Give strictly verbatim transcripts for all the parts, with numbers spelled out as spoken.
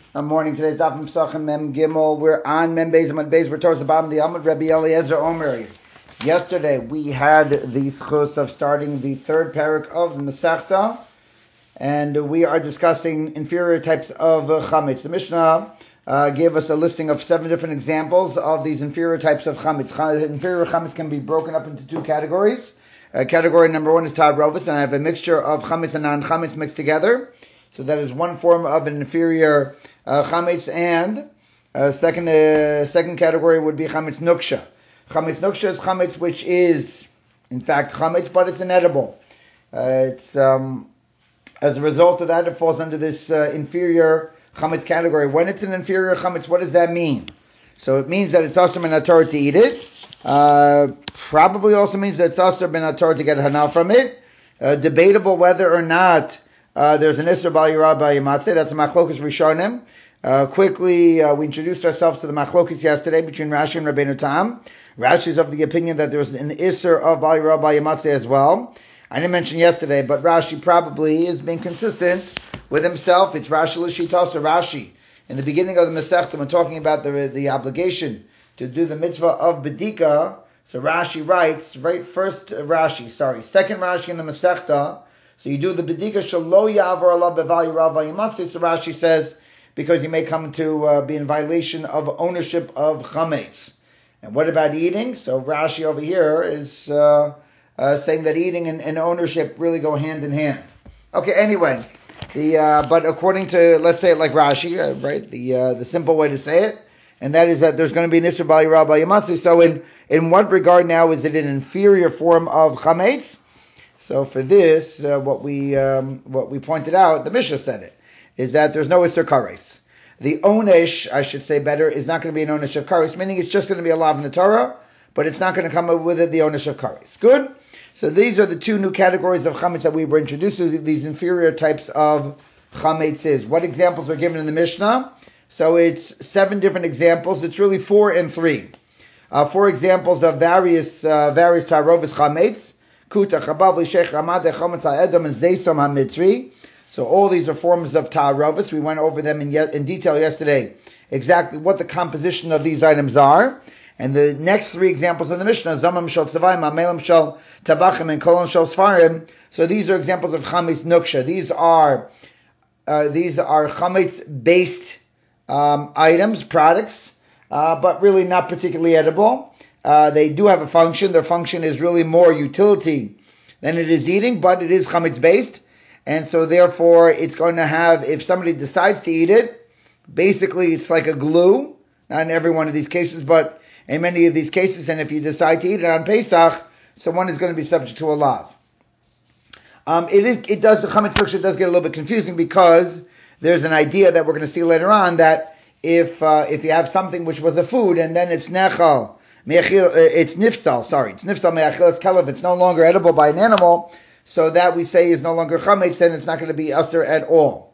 Good morning. Today's Daf Pesachim Mem Gimel. We're on Mem Beis Amud Beis. We're towards the bottom of the Amud. Rabbi Eliezer Omer. Yesterday we had the schus of starting the third parak of the Masechta, and we are discussing inferior types of uh, chametz. The Mishnah uh, gave us a listing of seven different examples of these inferior types of chametz. Ch- inferior chametz can be broken up into two categories. Uh, category number one is ta'arovis, and I have a mixture of chametz and non-chametz mixed together. So that is one form of an inferior uh, chametz, and uh, second uh, second category would be chametz nuksha. Chametz nuksha is chametz which is, in fact, chametz, but it's inedible. Uh, it's um, as a result of that, it falls under this uh, inferior chametz category. When it's an inferior chametz, what does that mean? So it means that it's asur ben haTorah to eat it. Uh, probably also means that it's asur ben haTorah to get hana from it. Uh, debatable whether or not Uh, there's an Isser Bal Yirah Bal Yimatzeh. That's a Machlokas Rishonim. Uh, quickly, uh, we introduced ourselves to the Machlokas yesterday between Rashi and Rabbeinu Tam. Rashi is of the opinion that there's an Isser of Bal Yirah Bal Yimatzeh as well. I didn't mention yesterday, but Rashi probably is being consistent with himself. It's Rashi L'Shita, so Rashi, in the beginning of the Masechta, when talking about the the obligation to do the mitzvah of Bedika, so Rashi writes, right, first Rashi, sorry, second Rashi in the Masechta. So you do the bedika shelo ya'avor alav beval yirav vayimatzeh. So Rashi says because you may come to uh, be in violation of ownership of chametz. And what about eating? So Rashi over here is uh, uh, saying that eating and, and ownership really go hand in hand. Okay, anyway, the uh, but according to, let's say it like Rashi, uh, right? The uh, the simple way to say it, and that is that there's going to be an isur bal yirav vayimatzeh. So in in what regard now is it an inferior form of chametz? So for this, uh, what we um, what we pointed out, the Mishnah said it, is that there's no Isser Kares. The Onesh, I should say better, is not going to be an Onesh of Kares, meaning it's just going to be a lav in the Torah, but it's not going to come up with it the Onesh of Kares. Good? So these are the two new categories of Chametz that we were introduced to, these inferior types of Chametzes. What examples were given in the Mishnah? So it's seven different examples. It's really four and three. Uh, four examples of various uh, various Tarovis Chametz. Kuta, Chabavli, Sheikh, Ramad, Chometz, Ha'edom, and Zaysom HaMitzri. So all these are forms of ta'arovis. We went over them in, ye- in detail yesterday, exactly what the composition of these items are. And the next three examples in the Mishnah, Zamam Shal Tzavayim, Amelam Shal Tabachim, and Kolon Shal Sfarim. So these are examples of Chametz Nuksha. These are uh, these are Chametz-based um, items, products, uh, but really not particularly edible. Uh, they do have a function. Their function is really more utility than it is eating, but it is chametz based, and so therefore it's going to have, if somebody decides to eat it, basically it's like a glue, not in every one of these cases, but in many of these cases, and if you decide to eat it on Pesach, so one is going to be subject to a lav. Um, it is, it does, the chametz nuksha does get a little bit confusing because there's an idea that we're going to see later on that if uh, if you have something which was a food and then it's nechal, it's nifsal, sorry, it's nifsal me'achilas kelev, it's no longer edible by an animal, so that we say is no longer chametz, then it's not going to be usher at all.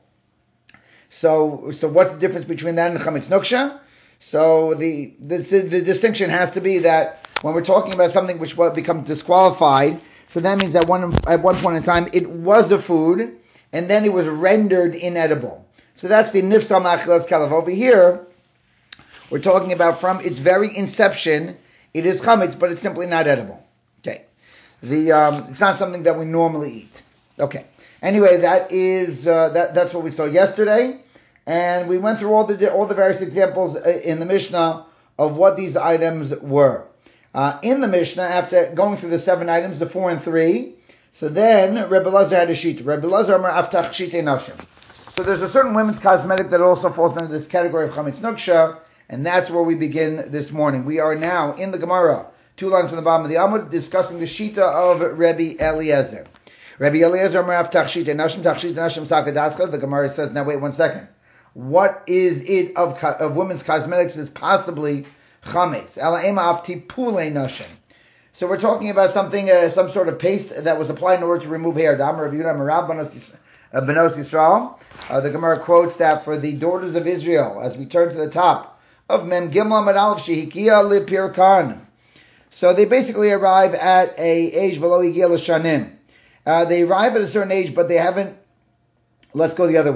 So, so what's the difference between that and chametz nuksha? So the, the the the distinction has to be that when we're talking about something which will become disqualified, so that means that one at one point in time it was a food and then it was rendered inedible. So that's the nifsal me'achilas kelev. Over here, we're talking about from its very inception, it is chametz, but it's simply not edible. Okay, the um, it's not something that we normally eat. Okay. Anyway, that is uh, that that's what we saw yesterday, and we went through all the all the various examples in the Mishnah of what these items were. Uh, in the Mishnah, after going through the seven items, the four and three, so then Rebbe Lazar had a sheet. Rebbe Lazar amar aftach shitei nashim. So there's a certain women's cosmetic that also falls under this category of chametz nuksha. And that's where we begin this morning. We are now in the Gemara, two lines on the bottom of the Amud, discussing the Shita of Rabbi Eliezer. Rabbi Eliezer, Marav Tachshit, Nashim Tachshit, Nashim Sakadatzcha. The Gemara says, now wait one second. What is it of of women's cosmetics is possibly chametz? Ela ema afti pule nashim. So we're talking about something, uh, some sort of paste that was applied in order to remove hair. Dam Rabbi Yehuda Marav Benos Yisrael. Uh, the Gemara quotes that for the daughters of Israel, as we turn to the top of Mem Gimel Amud Aleph Shehikia Lipirkan. So they basically arrive at a age below Yigia L'Shanim. Uh, they arrive at a certain age, but they haven't. Let's go the other way.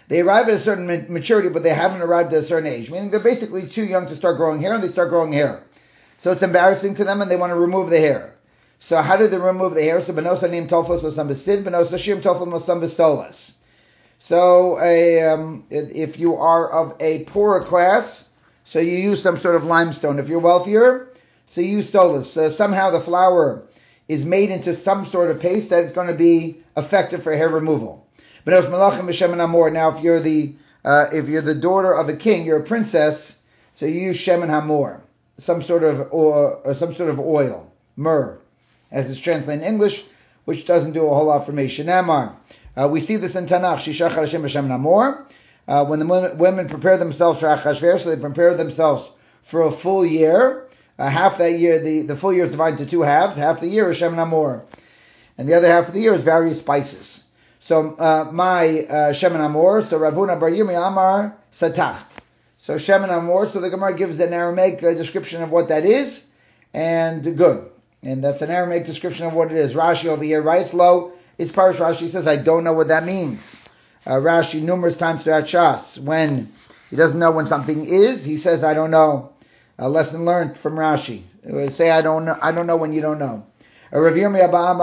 They arrive at a certain maturity, but they haven't arrived at a certain age, meaning they're basically too young to start growing hair, and they start growing hair. So it's embarrassing to them, and they want to remove the hair. So how do they remove the hair? So benosa nim toflos osam besid, benosa shim toflos osam besolas. So a, um, if you are of a poorer class, so you use some sort of limestone. If you're wealthier, so you use solas. So somehow the flour is made into some sort of paste that is going to be effective for hair removal. Benos malachim b'shemen hamor. Now, if you're the uh, if you're the daughter of a king, you're a princess, so you use shemen hamor, some sort of or, or some sort of oil, myrrh, as it's translated in English, which doesn't do a whole lot for me. Shenamar. Uh, we see this in Tanakh. Shisha charashim b'shemen hamor. Uh, when the women prepare themselves for Achashverosh, so they prepare themselves for a full year. Uh, half that year, the, the full year is divided into two halves. Half the year is shemen hamor, and the other half of the year is various spices. So uh, my uh, shemen hamor. So Ravuna bar Yirmi Amar satacht. So shemen hamor. So the Gemara gives an Aramaic uh, description of what that is, and good. And that's an Aramaic description of what it is. Rashi over here writes low. It's Parish Rashi says I don't know what that means. Uh, Rashi numerous times throughout Shas, when he doesn't know when something is, he says, I don't know. A lesson learned from Rashi. Say, I don't know, I don't know when you don't know. Now, Rav Yirmi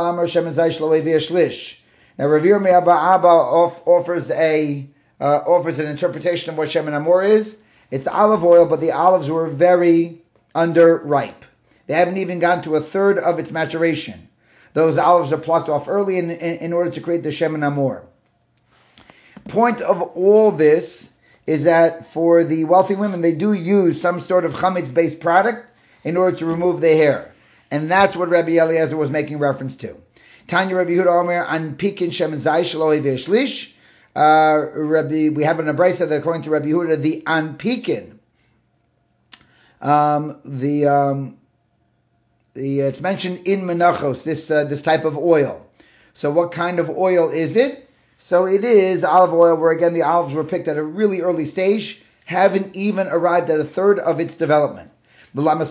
Abba Abba offers a uh, offers an interpretation of what Shemen Hamor is. It's olive oil, but the olives were very underripe. They haven't even gotten to a third of its maturation. Those olives are plucked off early in, in, in order to create the Shemen Hamor. Point of all this is that for the wealthy women, they do use some sort of chametz-based product in order to remove their hair. And that's what Rabbi Eliezer was making reference to. Tanya Rabbi Yehuda Omer, an pikin shemen zay shelo v'shlish. Rabbi, we have an abrisa that according to Rabbi Yehuda, the an pikin, um, the, um, the, uh, it's mentioned in menachos, this, uh, this type of oil. So what kind of oil is it? So it is olive oil, where again the olives were picked at a really early stage, haven't even arrived at a third of its development. And then in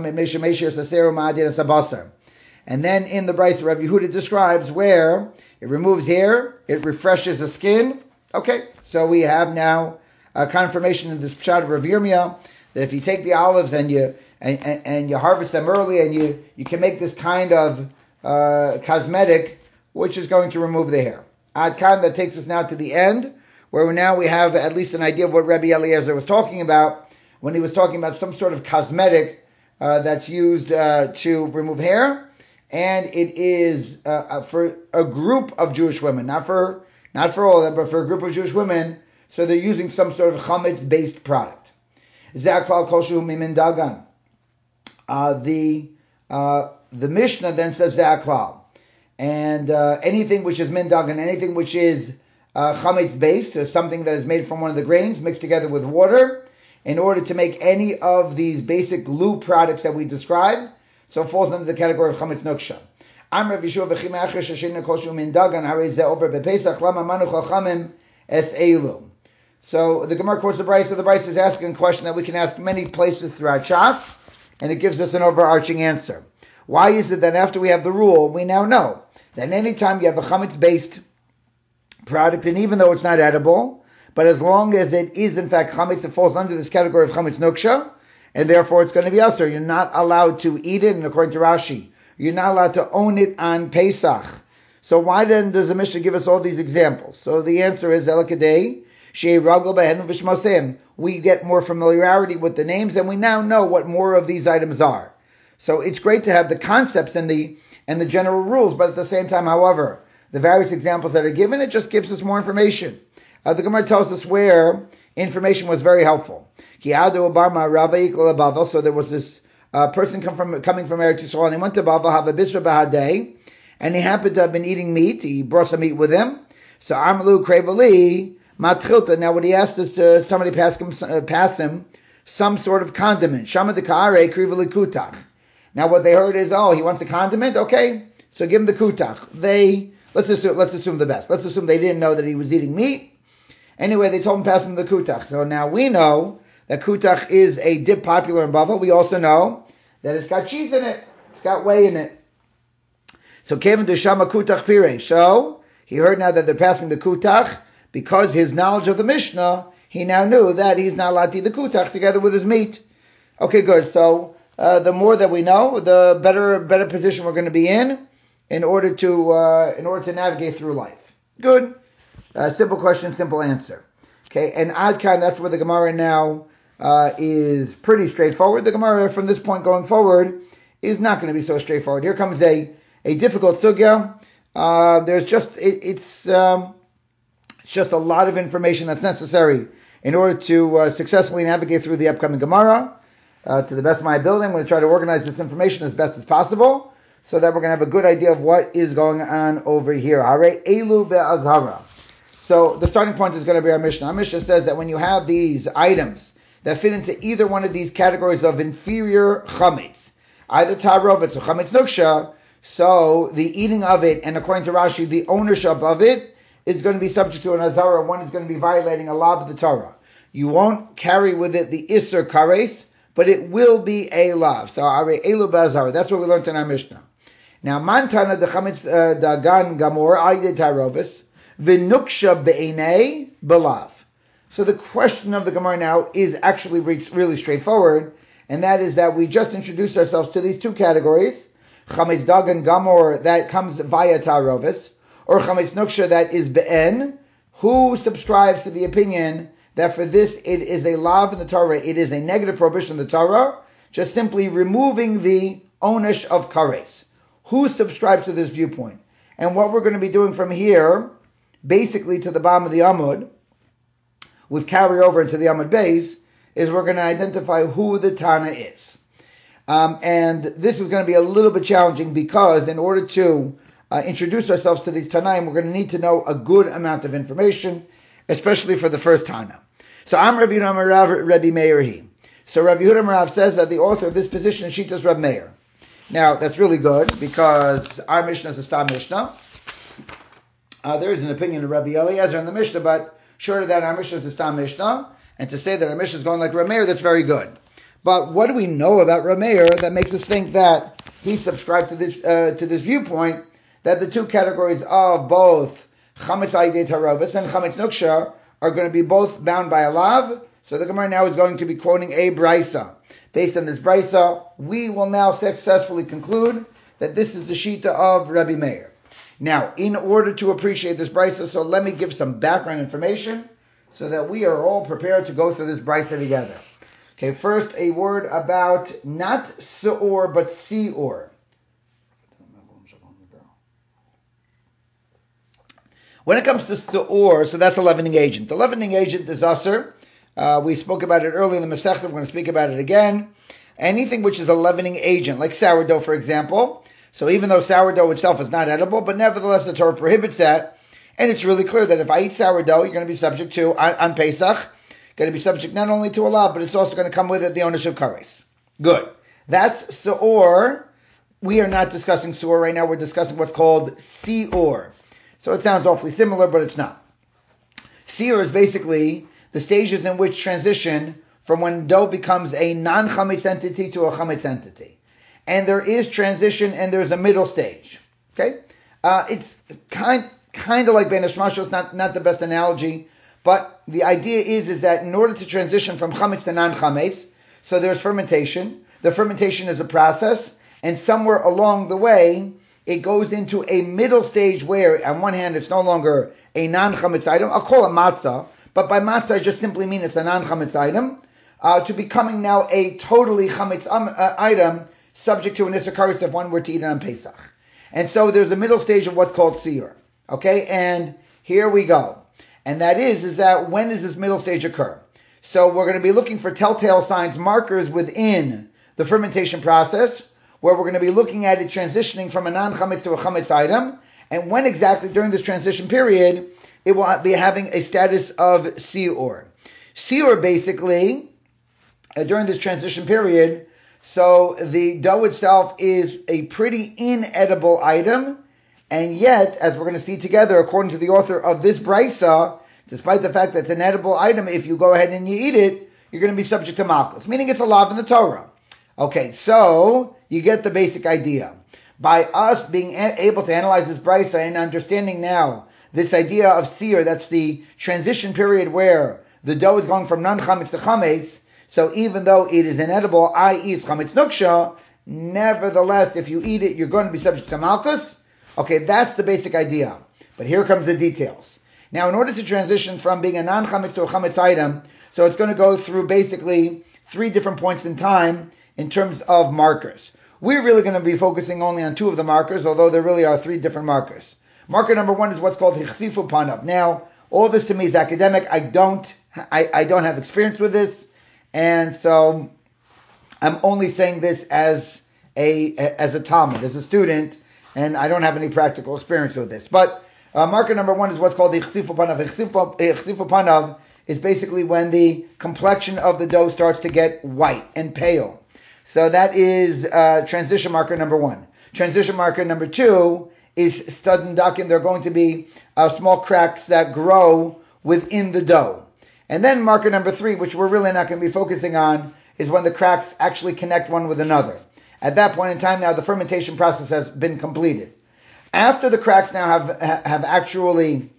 the Brisa, Rabbi Yehuda describes where it removes hair, it refreshes the skin. Okay, so we have now a confirmation in this pshat of Rav Yirmiyah that if you take the olives and you and, and, and you harvest them early, and you, you can make this kind of uh, cosmetic, which is going to remove the hair. Ad Kan, that takes us now to the end, where now we have at least an idea of what Rabbi Eliezer was talking about when he was talking about some sort of cosmetic uh, that's used uh, to remove hair, and it is uh, for a group of Jewish women, not for not for all of them, but for a group of Jewish women. So they're using some sort of chametz-based product. Zaklal koshu mimin dagan. The uh, the Mishnah then says Zaklal. And uh, anything which is min dagan, anything which is uh, chametz based, or something that is made from one of the grains mixed together with water, in order to make any of these basic glue products that we described, so it falls under the category of chametz nuksha. I'm Rav Yeshua v'chim acher sheshina koshu min dagan harei zeh over bepesach lama manu chachamim es elu. So the Gemara quotes the Brisa. The Brisa is asking a question that we can ask many places throughout Shas, and it gives us an overarching answer. Why is it that after we have the rule, we now know that any time you have a chametz-based product, and even though it's not edible, but as long as it is in fact chametz, it falls under this category of chametz nuksha, and therefore it's going to be usher. You're not allowed to eat it, and according to Rashi, you're not allowed to own it on Pesach. So why then does the Mishnah give us all these examples? So the answer is Elakadei, Shei Ragel Behen V'Shmosem. We get more familiarity with the names, and we now know what more of these items are. So it's great to have the concepts and the and the general rules, but at the same time, however, the various examples that are given, it just gives us more information. Uh, the Gemara tells us where information was very helpful. So there was this uh, person come from, coming from Eretz Yisrael, and he went to Bava, have a bisra b'hadei, and he happened to have been eating meat. He brought some meat with him. So Amalu Krevali Matchilta. Now what he asked is to somebody pass him, uh, pass him some sort of condiment. Shama de Ka'are Krivali Kutach. Now what they heard is, oh, he wants a condiment? Okay, so give him the kutach. They, let's assume, let's assume the best. Let's assume they didn't know that he was eating meat. Anyway, they told him pass him the kutach. So now we know that kutach is a dip popular in Bava. We also know that it's got cheese in it. It's got whey in it. So Kevin Deshama kutach pire. So he heard now that they're passing the kutach, because his knowledge of the Mishnah, he now knew that he's not allowed to eat the kutach together with his meat. Okay, good. So uh, the more that we know, the better better position we're going to be in in order to uh, in order to navigate through life. Good. Uh, simple question, simple answer. Okay, and Adkan, that's where the Gemara now uh, is pretty straightforward. The Gemara from this point going forward is not going to be so straightforward. Here comes a, a difficult sugya. Uh, there's just, it, it's, um, it's just a lot of information that's necessary in order to uh, successfully navigate through the upcoming Gemara. Uh, to the best of my ability, I'm going to try to organize this information as best as possible so that we're going to have a good idea of what is going on over here. Hare Elu be'azhara. So the starting point is going to be our Mishnah. Our Mishnah says that when you have these items that fit into either one of these categories of inferior chametz, either tarovetz or chametz nuksha, so the eating of it, and according to Rashi, the ownership of it is going to be subject to an azara. One is going to be violating a law of the Torah. You won't carry with it the isser kares, but it will be a lav. So are elu ba'azara. That's what we learned in our Mishnah. Now, mantana de chametz dagan gamor ayde tarovetz v'nuksha be'enei belav. So the question of the Gemara now is actually really straightforward, and that is that we just introduced ourselves to these two categories, chametz dagan gamor that comes via tarovis, or chametz nuksha that is be'en. Who subscribes to the opinion that for this it is a lav in the Torah, it is a negative prohibition in the Torah, just simply removing the onesh of kares? Who subscribes to this viewpoint? And what we're going to be doing from here, basically to the bottom of the Amud, with carryover into the Amud base, is we're going to identify who the Tana is. Um, and this is going to be a little bit challenging because in order to uh, introduce ourselves to these Tanaim, we're going to need to know a good amount of information, especially for the first Tana. So I'm Rabbi Yehuda Rav Rabbi Meir he. So Rabbi Yehuda Rav says that the author of this position is Shitas Rab Meir. Now that's really good because our Mishnah is a Stam Mishnah. Uh, there is an opinion of Rabbi Eliezer in the Mishnah, but short of that, our Mishnah is a Stam Mishnah, and to say that our Mishnah is going like Rab Meir, that's very good. But what do we know about Rab Meir that makes us think that he subscribed to this uh, to this viewpoint that the two categories of both Chametz Ayidei Tarovis and Chametz Nuksha are going to be both bound by a lav? So the Gemara now is going to be quoting a brisa. Based on this brisa, we will now successfully conclude that this is the shita of Rabbi Meir. Now, in order to appreciate this brisa, so let me give some background information so that we are all prepared to go through this brisa together. Okay, first a word about not seor but seor. When it comes to seor, so that's a leavening agent. The leavening agent is aser. Uh, we spoke about it earlier in the Masechta. We're going to speak about it again. Anything which is a leavening agent, like sourdough, for example. So even though sourdough itself is not edible, but nevertheless the Torah prohibits that. And it's really clear that if I eat sourdough, you're going to be subject to, on, on Pesach, going to be subject not only to a law, but it's also going to come with it the ownership of kares. Good. That's seor. We are not discussing seor right now. We're discussing what's called seor. So it sounds awfully similar, but it's not. Seor is basically the stages in which transition from when dough becomes a non-chametz entity to a chametz entity. And there is transition and there's a middle stage. Okay? Uh, it's kind kind of like Ben Ishmashal. It's not, not the best analogy, but the idea is, is that in order to transition from chametz to non-chametz, so there's fermentation. The fermentation is a process, and somewhere along the way, it goes into a middle stage where, on one hand, it's no longer a non-chametz item. I'll call it matzah, but by matzah, I just simply mean it's a non-chametz item, uh, to becoming now a totally chametz um, uh, item, subject to an Isser Kares if one were to eat it on Pesach. And so there's a middle stage of what's called seor. Okay, and here we go. And that is, is that when does this middle stage occur? So we're going to be looking for telltale signs, markers within the fermentation process, where we're going to be looking at it transitioning from a non-chametz to a chametz item, and when exactly during this transition period, it will be having a status of seor. Seor basically, uh, during this transition period, so the dough itself is a pretty inedible item, and yet, as we're going to see together, according to the author of this brisa, despite the fact that it's an edible item, if you go ahead and you eat it, you're going to be subject to malchus, meaning it's a lav in the Torah. Okay, so you get the basic idea. By us being a- able to analyze this brisa and understanding now this idea of seer, that's the transition period where the dough is going from non-chametz to chametz, so even though it is inedible, that is chametz nuksha, nevertheless, if you eat it, you're going to be subject to malchus. Okay, that's the basic idea. But here comes the details. Now, in order to transition from being a non-chametz to a chametz item, so it's going to go through basically three different points in time in terms of markers. We're really going to be focusing only on two of the markers, although there really are three different markers. Marker number one is what's called hichsifu panav. Now, all this to me is academic. I don't, I, I don't have experience with this, and so I'm only saying this as a as a Talmud, as a student, and I don't have any practical experience with this. But uh, marker number one is what's called hichsifu panav. Hichsifu panav is basically when the complexion of the dough starts to get white and pale. So that is uh, transition marker number one. Transition marker number two is stud and dakin. They're going to be uh, small cracks that grow within the dough. And then marker number three, which we're really not going to be focusing on, is when the cracks actually connect one with another. At that point in time now, the fermentation process has been completed. After the cracks now have have actually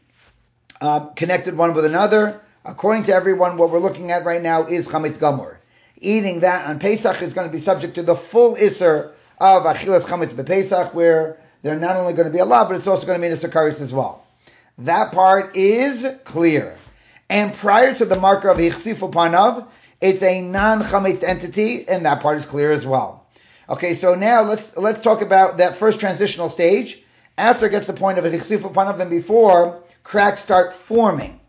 uh, connected one with another, according to everyone, what we're looking at right now is chametz gamur. Eating that on Pesach is going to be subject to the full Isser of Achilas Chametz BePesach, where they're not only going to be allowed, but it's also going to be in the Sakaris as well. That part is clear. And prior to the marker of Hichsifu Panav, it's a non-Chametz entity, and that part is clear as well. Okay, so now let's let's talk about that first transitional stage, after it gets to the point of Hichsifu Panav and before cracks start forming.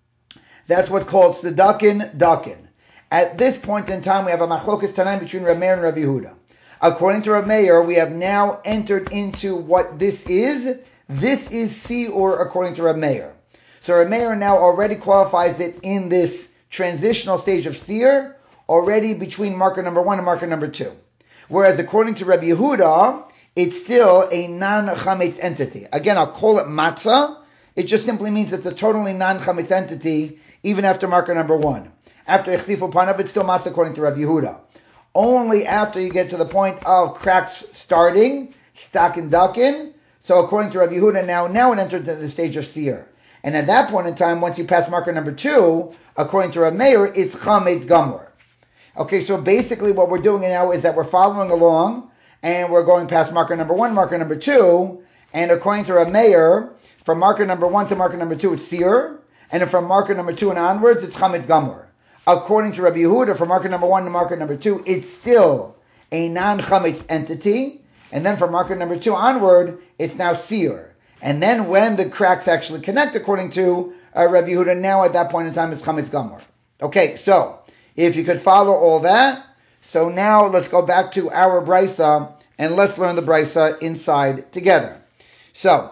That's what's called Sedakin Dakin. At this point in time, we have a machlokas tanaim between Rav Meir and Rav Yehuda. According to Rav Meir, we have now entered into what this is. This is Seor according to Rav Meir. So Rav Meir now already qualifies it in this transitional stage of Seor, already between marker number one and marker number two. Whereas according to Rav Yehuda, it's still a non-chametz entity. Again, I'll call it matzah. It just simply means it's a totally non-chametz entity, even after marker number one. After Ichsifu Panav, it's still matzah according to Rav Yehuda. Only after you get to the point of cracks starting, stakin dakin. So according to Rav Yehuda, now, now it entered the stage of seer. And at that point in time, once you pass marker number two, according to Rav Meir, it's chametz gamur. Okay, so basically what we're doing now is that we're following along, and we're going past marker number one, marker number two, and according to Rav Meir, from marker number one to marker number two, it's seer, and from marker number two and onwards, it's chametz gamur. According to Rabbi Yehuda, from marker number one to marker number two, it's still a non-chametz entity. And then from marker number two onward, it's now seer. And then when the cracks actually connect, according to uh, Rabbi Yehuda, now at that point in time, it's chametz gamur. Okay, so if you could follow all that, so now let's go back to our brisa and let's learn the brisa inside together. So,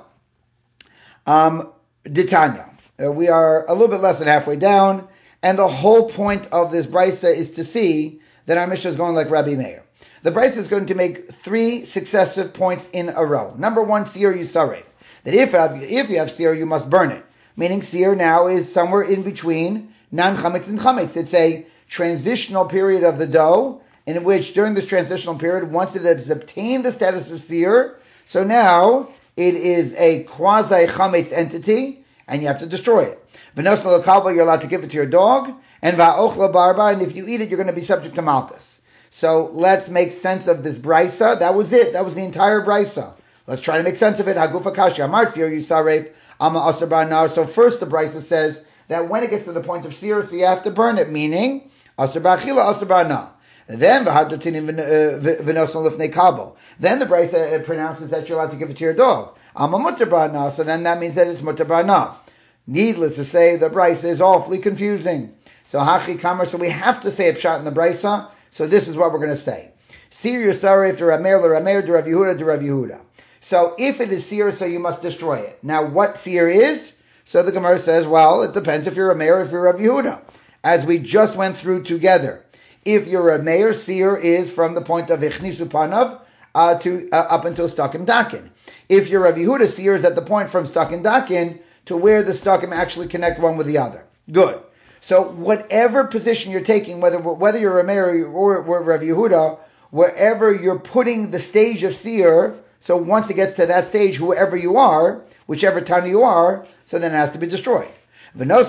um, Ditanya, uh, we are a little bit less than halfway down. And the whole point of this brisa is to see that our Mishnah is going like Rabbi Meir. The brisa is going to make three successive points in a row. Number one, seer yisaref. That if, if you have seer, you must burn it. Meaning seer now is somewhere in between non-chametz and chametz. It's a transitional period of the dough, in which during this transitional period, once it has obtained the status of seer, so now it is a quasi-chametz entity, and you have to destroy it. V'nosel l'kalba, you're allowed to give it to your dog, and va'ochla barba, and if you eat it, you're going to be subject to malchus. So let's make sense of this brisa. That was it. That was the entire brisa. Let's try to make sense of it. Hagufa kashi amar seer yisaref ama asar ba'nar. So first the brisa says that when it gets to the point of seer, so you have to burn it, meaning asar ba'achila, asar ba'nar. Then v'hadatinim v'nosel l'fnei kalbo. Then the brisa pronounces that you're allowed to give it to your dog. Ama mutar ba'nar. So then that means that it's mutar ba'nar. Needless to say, the brisa is awfully confusing. So hachi kamer, so we have to say a pshat in the brisa. So this is what we're going to say: seer yisaref to Rav Meir, Rav Meir to Rav Yehuda to Rav Yehuda. So if it is seer, so you must destroy it. Now, what seer is? So the Gemara says, well, it depends if you're Rav Meir or if you're Rav Yehuda, as we just went through together. If you're Rav Meir, seer is from the point of ichnisu panav uh, to uh, up until stakim dakin. If you're Rav Yehuda, seer is at the point from stakim dakin to where the stakim actually connect one with the other. Good. So whatever position you're taking, whether whether you're Rav Meir or, or Rav Yehuda, wherever you're putting the stage of seer, So once it gets to that stage, whoever you are, whichever Tana you are, so then it has to be destroyed. Now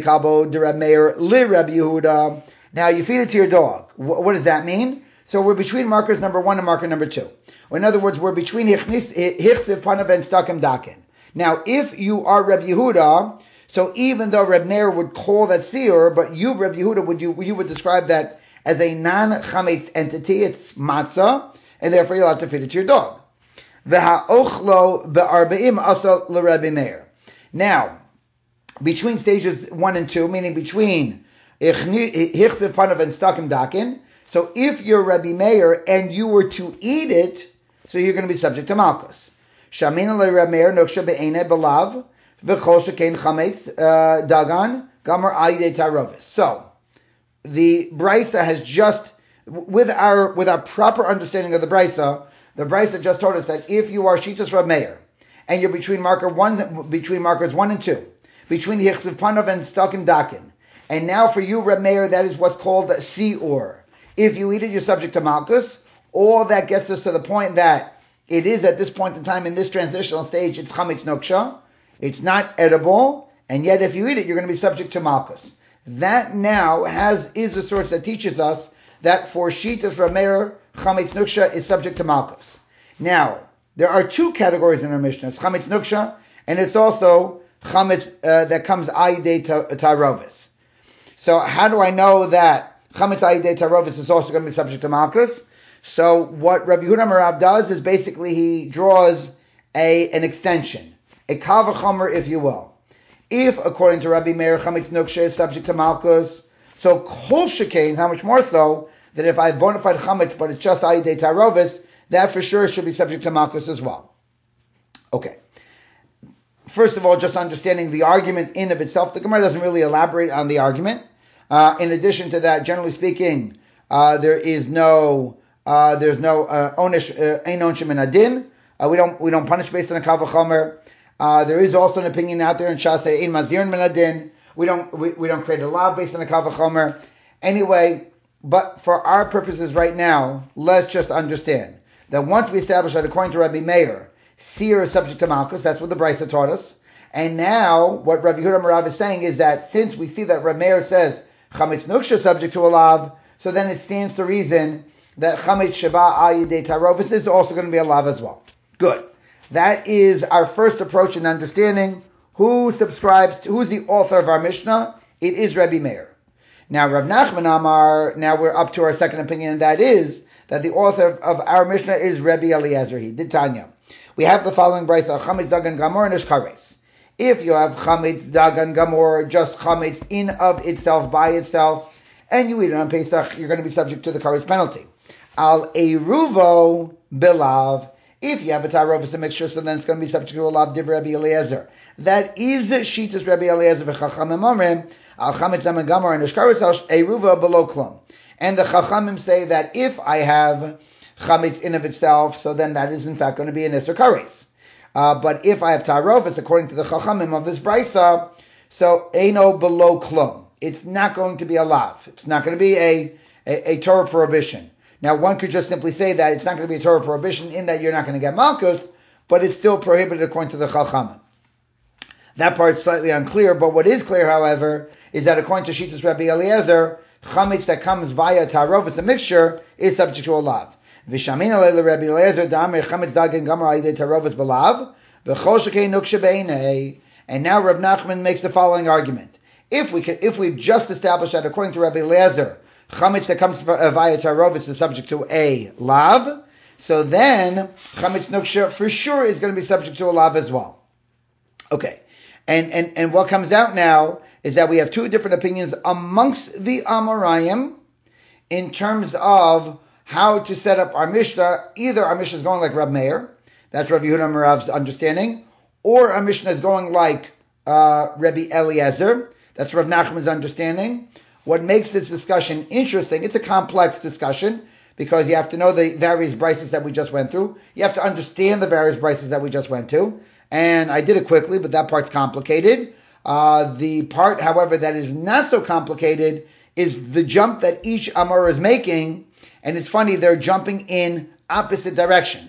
you feed it to your dog. What does that mean? So we're between markers number one and marker number two. Or in other words, we're between Hichsiv Panav and Stakim Dakin. Now, if you are Reb Yehuda, so even though Reb Meir would call that seer, but you, Reb Yehuda, would you you would describe that as a non-chametz entity, it's matzah, and therefore you're allowed to feed it to your dog. V'ha'ochlo be'arba'im asal l'Rebbe Meir. Now, between stages one and two, meaning between Hichsiv Panav and Stakim Dakin, so if you're Rebbe Meir and you were to eat it, so you're going to be subject to Malchus. Shamina le Rebbe Meir noksha be'enei belav v'chol shekein chametz dagan gamar ayidei tarovis. So the Brisa has just, with our with our proper understanding of the Brisa, the Brisa just told us that if you are Shitas Rebbe Meir and you're between marker one, between markers one and two, between Hichsiv Panav and Stakim Dakin, and now for you Rebbe Meir, that is what's called si'ur. If you eat it, you're subject to Malchus. All that gets us to the point that it is at this point in time, in this transitional stage, it's chametz noksha. It's not edible, and yet if you eat it, you're going to be subject to Malchus. That now has is a source that teaches us that for Shitas Rebbe Meir, chametz noksha is subject to Malchus. Now, there are two categories in our Mishnah. It's chametz noksha, and it's also chametz uh, that comes ayidei tarovis. So how do I know that chametz ayidei tarovis is also going to be subject to Malchus? So what Rabbi Yehuda Marav does is basically he draws a an extension, a kal v'chomer, if you will. If, according to Rabbi Meir, chametz noksha is subject to Malchus, so kol shekain, how much more so that if I have bona fide chametz, but it's just ayidei tarovis, that for sure should be subject to Malchus as well. Okay. First of all, just understanding the argument in of itself, the Gemara doesn't really elaborate on the argument. Uh, in addition to that, generally speaking, uh, there is no Uh, there's no uh, onish ein onshim min adin. We don't we don't punish based on a kal v'chomer. Uh, there is also an opinion out there in Shas ein mazir min adin. We don't we, we don't create a law based on a kal v'chomer. Anyway, but for our purposes right now, let's just understand that once we establish that according to Rabbi Meir, seer is subject to Malchus. That's what the Brisa taught us. And now what Rabbi Yehuda Marav is saying is that since we see that Rabbi Meir says chametz noksha is subject to a lav, so then it stands to reason that chametz sheba ayidei tarovis is also going to be a lav as well. Good. That is our first approach in understanding who subscribes to, who's the author of our Mishnah. It is Rabbi Meir. Now Rav Nachman Amar, now we're up to our second opinion, and that is that the author of our Mishnah is Rabbi Eliezer. He did Tanya. We have the following brisa: chametz dagan gamor and ishkares. If you have chametz dagan gamor, just chametz in of itself, by itself, and you eat it on Pesach, you're going to be subject to the kares penalty. Al eruvo bilav. If you have a tarovis, a mixture, so then it's going to be subject to a lav div Rabbi Eliezer. That is shitas Rabbi Eliezer v'chachamim omrim al chametz dagan gamor and ishkares al eruvo below klum. And the chachamim say that if I have chametz in of itself, so then that is in fact going to be an iser kares. Uh, but if I have tarovis, according to the chachamim of this brisa, so eino below klum. It's not going to be a lav. It's not going to be a, a, a Torah prohibition. Now, one could just simply say that it's not going to be a Torah prohibition in that you're not going to get malchus, but it's still prohibited according to the chachamim. That part's slightly unclear, but what is clear, however, is that according to Shitas Rabbi Eliezer, chametz that comes via tarovis, a mixture, is subject to a lav. V'shamina leila Rabbi Eliezer damer chametz dagan gamar ayidei tarovis belav v'chol shekei nuksha beinei. And now Reb Nachman makes the following argument: If we could, if we just established that according to Rabbi Eliezer, chametz that comes via tarovis is subject to a lav, so then chametz nuksha for sure is going to be subject to a lav as well. Okay, and and and what comes out now is that we have two different opinions amongst the Amoraim in terms of how to set up our Mishnah. Either our Mishnah is going like Rab Meir, that's Rabbi Yehuda Marav's understanding, or our Mishnah is going like uh, Rabbi Eliezer, that's Rav Nachman's understanding. What makes this discussion interesting, it's a complex discussion, because you have to know the various brises that we just went through. You have to understand the various brises that we just went to. And I did it quickly, but that part's complicated. Uh, the part, however, that is not so complicated is the jump that each Amor is making. And it's funny, they're jumping in opposite directions.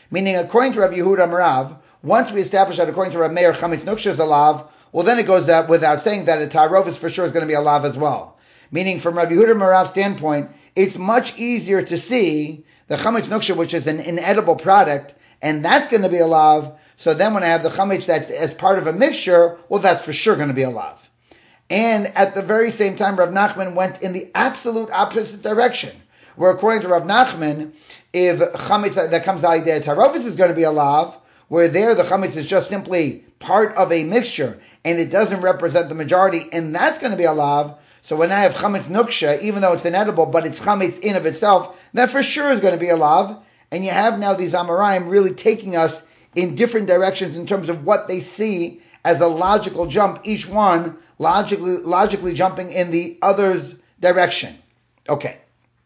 Meaning, according to Rav Yehuda Marav, once we establish that according to Rav Meir, chametz nuksha is a lav, well then it goes out without saying that a tarovis for sure is going to be a lav as well. Meaning, from Rav Yehuda Marav's standpoint, it's much easier to see the chametz nuksha, which is an inedible product, and that's going to be a lav. So then when I have the chametz that's as part of a mixture, well, that's for sure going to be a lav. And at the very same time, Rav Nachman went in the absolute opposite direction, where according to Rav Nachman, if chametz that comes out of the tarovis is going to be a lav, where there the chametz is just simply part of a mixture, and it doesn't represent the majority, and that's going to be a lav. So when I have chametz nuksha, even though it's inedible, but it's chametz in of itself, that for sure is going to be a lav. And you have now these Amoraim really taking us in different directions in terms of what they see as a logical jump, each one logically logically jumping in the other's direction. Okay.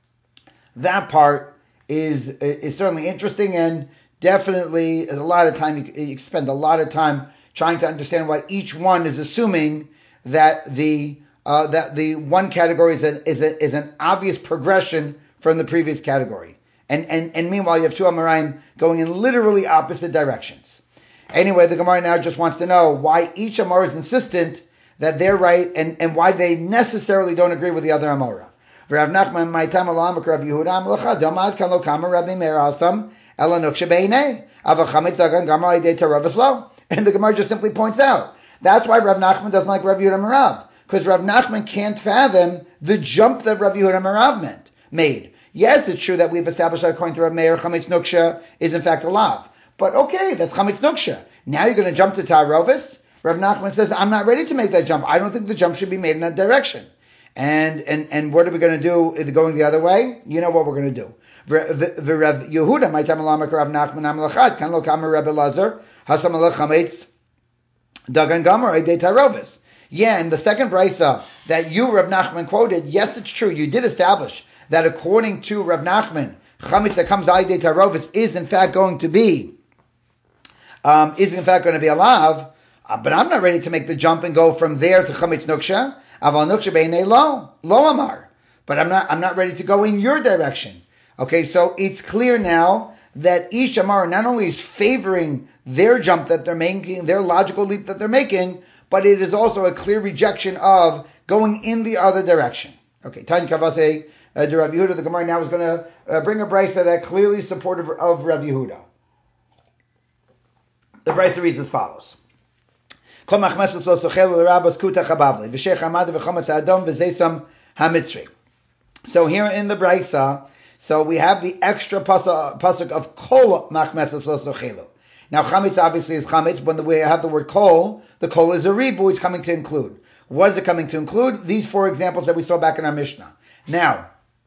That part is is certainly interesting, and definitely a lot of time, you, you spend a lot of time trying to understand why each one is assuming that the uh, that the one category is an is, a, is an obvious progression from the previous category. And, and, and meanwhile, you have two Amoraim going in literally opposite directions. Anyway, the Gemara now just wants to know why each Amora is insistent that they're right, and, and why they necessarily don't agree with the other Amora. Rav Nachman, my time Rav Yehuda Amlacha, Damad Kan Lo Kama Rabbi Meir Asam Ela Nuksha Beinei Avachamitz Dagan Gamar Idei Taravas Lo. And the Gemara just simply points out that's why Rav Nachman doesn't like Rav Yehuda Marav, because Rav Nachman can't fathom the jump that Rav Yehuda Marav meant made. Yes, it's true that we've established that according to Rav Meir, chametz nuksha is in fact a lav. But okay, that's chametz nuksha. Now you're going to jump to tarovis? Rav Nachman says, I'm not ready to make that jump. I don't think the jump should be made in that direction. And and and what are we going to do? Is it going the other way? You know what we're going to do. Rav Yehuda, my time Rav Nachman Amlachat, kan lo kamer Rabbi Lazar, hasam alech chametz dagan gamar idei tarovis. Yeah, and the second brisa that you, Rav Nachman, quoted, yes, it's true. You did establish that according to Rav Nachman, chametz that comes out of tarovis is in fact going to be, um, is in fact going to be a lav, uh, but I'm not ready to make the jump and go from there to chametz nuksha. Aval nuksha beinei lo, lo amar. But I'm not, I'm not ready to go in your direction. Okay, so it's clear now that each Amar not only is favoring their jump that they're making, their logical leap that they're making, but it is also a clear rejection of going in the other direction. Okay, Tanya Kavase. Uh, to Rav Yehuda, the Gemara now is going to uh, bring a brisa that clearly is supportive of Rav Yehuda. The brisa reads as follows: So here in the brisa, so we have the extra pasuk, pasuk of kol machmetzes lo sochelu. Now chametz obviously is chametz. When we have the word kol, the kol is a ribu. It's coming to include. What is it coming to include? These four examples that we saw back in our Mishnah. Now,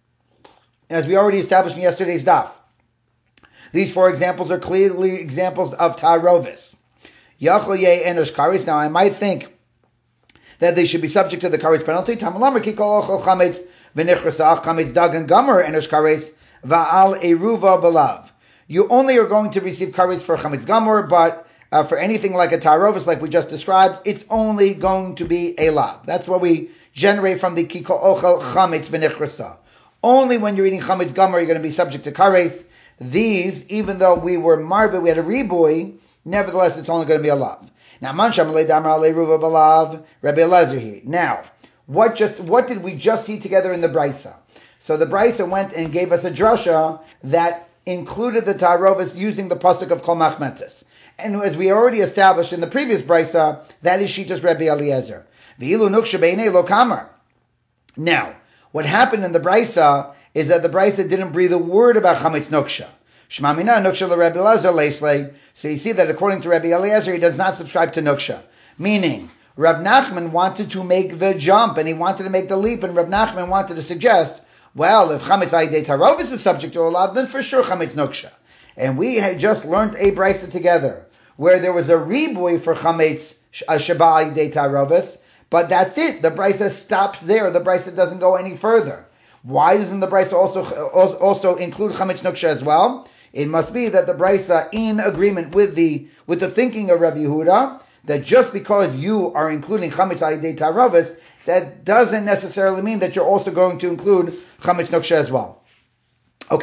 as we already established in yesterday's daf, these four examples are clearly examples of tarovis. Yachol yeh enosh karis. Now, I might think that they should be subject to the karis penalty. Tamalamar ki kol ochel chametz v'nichrasach chametz dagan gamer enosh karis va'al eruva belav. You only are going to receive karis for chametz gamer, but uh, for anything like a tarovis, like we just described, it's only going to be a lav. That's what we generate from the ki kol ochel chametz v'nichrasach. Only when you're eating chametz gamer, you're going to be subject to kares. These, even though we were marbet, we had a ribui, nevertheless, it's only going to be a lav. Now, mansham alei damar alei ruva balav, Rabbi Elazar here. Now, what just what did we just see together in the brisa? So the brisa went and gave us a drasha that included the tarovis using the pasuk of kol machmetzes. And as we already established in the previous brisa, that is shitas Rabbi Eliezer. V'ilu nuksha beinei lo kamar. Now, what happened in the brisa is that the brisa didn't breathe a word about chametz nuksha. Shema mina nuksha l'Rebbe Eliezer leislei. So you see that according to Rabbi Eliezer, he does not subscribe to nuksha. Meaning, Rav Nachman wanted to make the jump, and he wanted to make the leap, and Rav Nachman wanted to suggest, well, if chametz ayidei tarovis is subject to a lav, then for sure chametz nuksha. And we had just learned a brisa together, where there was a ribui for chametz sheba ayidei tarovis, but that's it. The brisa stops there. The brisa doesn't go any further. Why doesn't the brisa also also include chametz nuksha as well? It must be that the brisa, in agreement with the with the thinking of Rabbi Yehuda, that just because you are including chametz ayidei tarovis, that doesn't necessarily mean that you're also going to include chametz nuksha as well. Okay,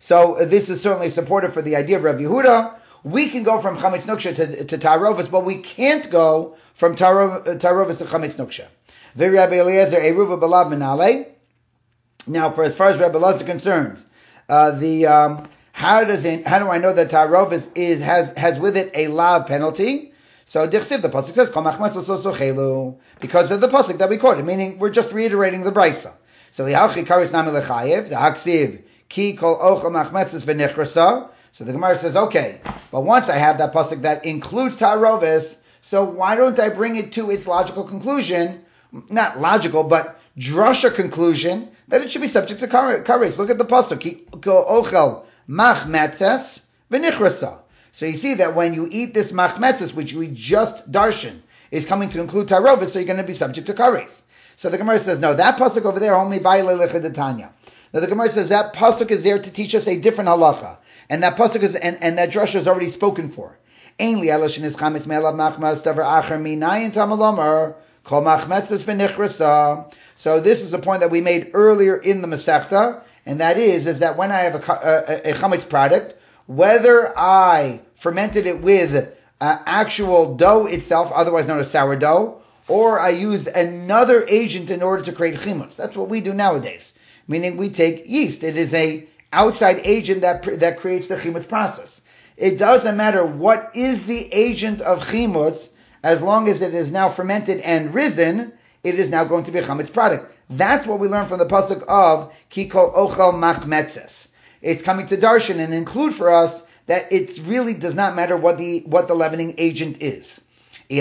So uh, this is certainly supportive for the idea of Rabbi Yehuda. We can go from chametz nuksha to, to tarovis, but we can't go from taro, uh, tarovis to chametz nuksha. Very Rabbi Eliezer eruva balav minale. Now, for as far as Rabbi Eliezer is concerned, uh, the um, how does it, how do I know that tarovis is has has with it a lav penalty? So dichsiv, the pasuk says kol machmetz l'sosochelu, because of the pasuk that we quoted, meaning we're just reiterating the brisa. So hihachi karis nami lechayev the haksiv ki kol ochel machmetzes v'nichrasa. So the Gemara says, okay, but once I have that pasuk that includes tarovis, so why don't I bring it to its logical conclusion? Not logical, but drasha conclusion that it should be subject to kares. Look at the pasuk, ki kol ochel machmetzes v'nichrasa. So you see that when you eat this machmetzes, which we just darshan, is coming to include tarovis, so you're going to be subject to kares. So the Gemara says, no, that pasuk over there, only by lelecha. Now the Gemara says that pasuk is there to teach us a different halacha, and that pasuk is and, and that drasha is already spoken for. Ainli alashin is chametz me'elav machmas davar acher minayin tamalomar kol machmetzes v'nichrasa. So this is a point that we made earlier in the Masechta, and that is is that when I have a, a, a chametz product, whether I fermented it with uh, actual dough itself, otherwise known as sourdough, or I used another agent in order to create chimutz. That's what we do nowadays. Meaning we take yeast. It is a outside agent that that creates the chimutz process. It doesn't matter what is the agent of chimutz, as long as it is now fermented and risen, it is now going to be a chametz product. That's what we learn from the pasuk of ki kol ochel machmetzes. It's coming to darshan and include for us that it really does not matter what the what the leavening agent is. So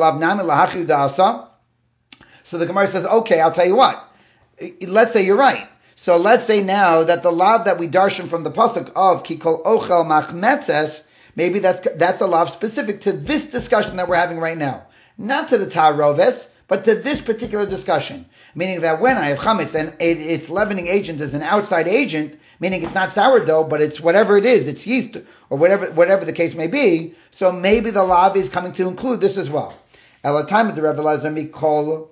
the Gemara says, okay, I'll tell you what. Let's say you're right. So let's say now that the lav that we darshan from the pasuk of kikol ochel machmetzes, maybe that's that's a lav specific to this discussion that we're having right now, not to the taroves, but to this particular discussion. Meaning that when I have chametz and it, its leavening agent is an outside agent, meaning it's not sourdough, but it's whatever it is, it's yeast or whatever whatever the case may be. So maybe the lav is coming to include this as well. At time of the Rebbe Eliezer mikol.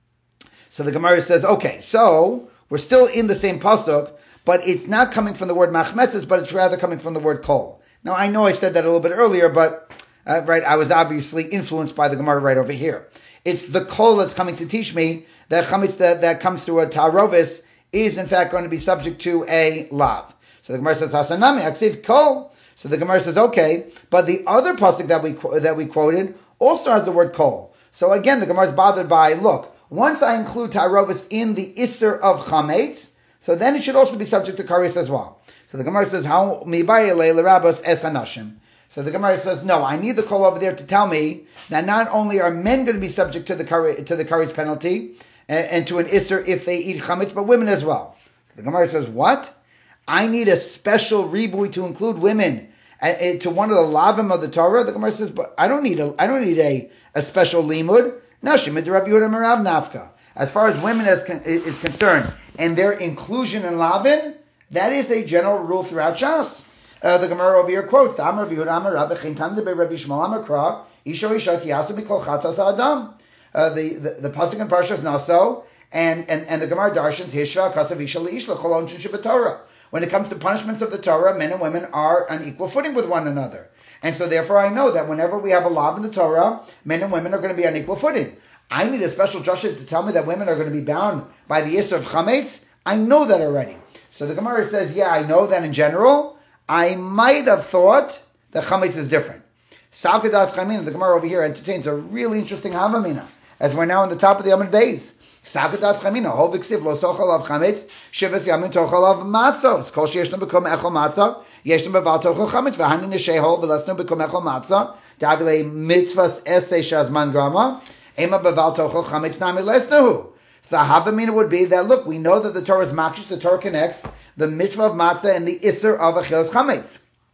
So the Gemara says, okay, so we're still in the same pasuk, but it's not coming from the word machmetzes, but it's rather coming from the word kol. Now I know I said that a little bit earlier, but uh, right, I was obviously influenced by the Gemara right over here. It's the kol that's coming to teach me that chametz that, that comes through a tarovis is in fact going to be subject to a lav. So the Gemara says, Hasanami aksiv kol. So the Gemara says, okay, but the other pasuk that we that we quoted also has the word kol. So again, the Gemara is bothered by, look, once I include tarovis in the isser of chametz, so then it should also be subject to kares as well. So the Gemara says, how mibayele lerabos es hanashim. So the Gemara says, no, I need the kol over there to tell me that not only are men going to be subject to the kares, to the kares penalty and, and to an isser if they eat chametz, but women as well. So the Gemara says, what? I need a special ribui to include women uh, to one of the lavim of the Torah. The Gemara says, but I don't need a I don't need a, a special limud. Nashim Rabbi Yehuda Merav Nafka. As far as women is, con- is concerned and their inclusion in lavin, that is a general rule throughout Shas. Uh, the Gemara over here quotes, the Amar Yehuda Amar Rabbi Chintan de Rabbi Shmuel Amar Kra Isho Isha Kiyasu Mikol Chatzas Adam. The the the pasuk in Parshas Naso and and and the Gemara darshans Hishra Kasav Isha Leish Lechol Onshin Shebetorah. When it comes to punishments of the Torah, men and women are on equal footing with one another. And so therefore I know that whenever we have a lav in the Torah, men and women are going to be on equal footing. I need a special drasha to tell me that women are going to be bound by the issue of chametz. I know that already. So the Gemara says, yeah, I know that in general. I might have thought that chametz is different. Salkadas Chamina, the Gemara over here entertains a really interesting havamina, as we're now on the top of the Amud Beis. Salkadas Chamina, hol v'ksiv lo sochal av chametz, shivas yamin tochal av matzos. Kol sheyeshnu bekom echol matzah, yeshnu beval tochal chametz, v'hanin neshei hol v'lesnu bekom echol matzah, davile mitzvahs esei shazman grama, ema beval tochal chametz nami lesnu. So the havamina would be that, look, we know that the Torah is makish, the Torah connects the mitzvah of matzah and the isser of achilas chametz.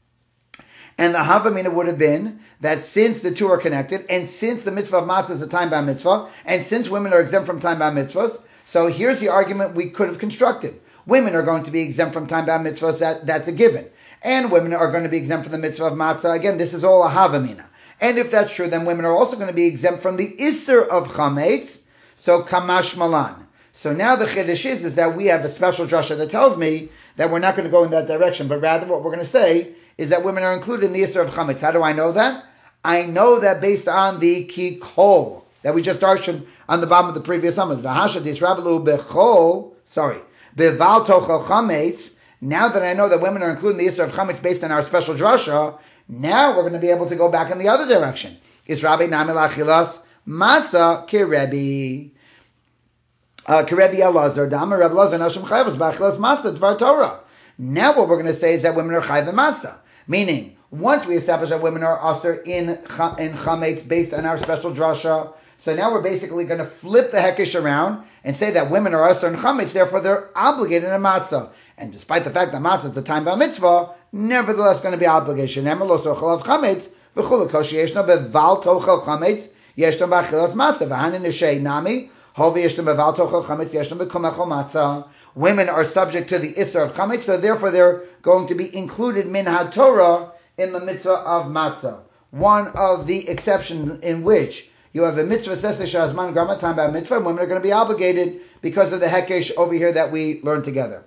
And the havamina would have been that since the two are connected, and since the mitzvah of matzah is a time-bound mitzvah, and since women are exempt from time-bound mitzvahs, so here's the argument we could have constructed. Women are going to be exempt from time-bound mitzvahs, that, that's a given. And women are going to be exempt from the mitzvah of matzah. Again, this is all a havamina. And if that's true, then women are also going to be exempt from the isser of chametz, so kamash malan. So now the chiddush is, is that we have a special drasha that tells me that we're not going to go in that direction, but rather what we're going to say is that women are included in the Isser of Chametz. How do I know that? I know that based on the Kikol that we just started on the bottom of the previous summons. Sorry. Now that I know that women are included in the Isser of Chametz based on our special drasha, now we're going to be able to go back in the other direction. Is Rabbi Namil Achilas Matzah Kirebi. Kirebi Elazar, Dama Reb Elazar, Nashim Chayavos, B'Achilas Matzah, Dvar Torah. Now what we're going to say is that women are Chayav and Matzah. Meaning, once we establish that women are Aser in, in Chametz based on our special drasha, so now we're basically going to flip the Hekesh around and say that women are Aser in Chametz, therefore they're obligated in Matzah. And despite the fact that Matzah is the time by mitzvah, nevertheless going to be obligation. Emer Sochel of Chametz, V'chul Koshi Yeshno Beval Tochel Chametz, Yeshno B'Achilas Matzah, V'hanin Neshei Nami, Women are subject to the Isser of Chametz, so therefore they're going to be included min ha-Torah in the mitzvah of matzah. One of the exceptions in which you have a mitzvah seseh shazman gramatam by mitzvah, women are going to be obligated because of the hekesh over here that we learned together.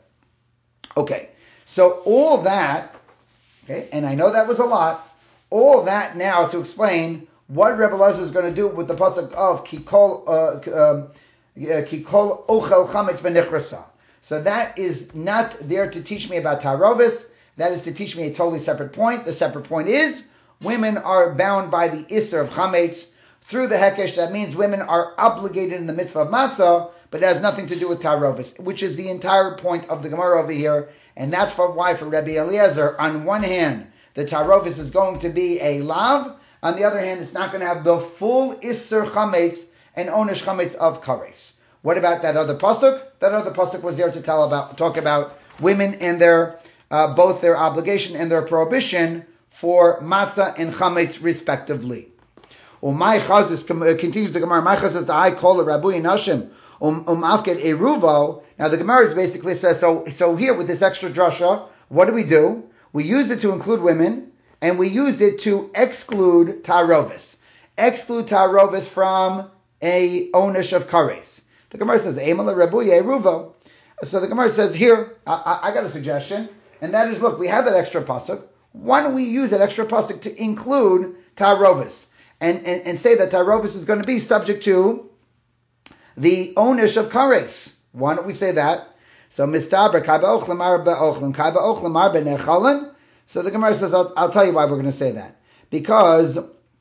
Okay, so all that, okay, and I know that was a lot, all that now to explain what Rebbe Elazar is going to do with the pasuk of Kikol uh, um, Kikol Ochel Chametz V'Nichrasa. So that is not there to teach me about Tarovis. That is to teach me a totally separate point. The separate point is women are bound by the Isser of Chametz through the Hekesh. That means women are obligated in the mitzvah of Matzah, but it has nothing to do with Tarovis, which is the entire point of the Gemara over here. And that's for why for Rabbi Eliezer, on one hand, the Tarovis is going to be a lav. On the other hand, it's not going to have the full Isser Chametz and Onish Chametz of Kares. What about that other pasuk? That other pasuk was there to tell about, talk about women and their, uh, both their obligation and their prohibition for matzah and chametz respectively. Umay chazis continues the Gemara. My chazis the I call it Rabui Nashim um um afked eruvo. Now the Gemara basically says so. So here with this extra drasha, what do we do? We used it to include women, and we used it to exclude tarovis, exclude tarovis from a onish of kares. The Gemara says, Eimala Rabuye Ruvo. So the Gemara says, here, I, I, I got a suggestion, and that is, look, we have that extra pasuk. Why don't we use that extra pasuk to include Tarovis, and, and, and say that Tarovis is going to be subject to the onish of Kares? Why don't we say that? So, Mistabra, Kaiba Ochlamar Be'ochlim, Kaiba Ochlamar Be'nechalan. So the Gemara says, I'll, I'll tell you why we're going to say that. Because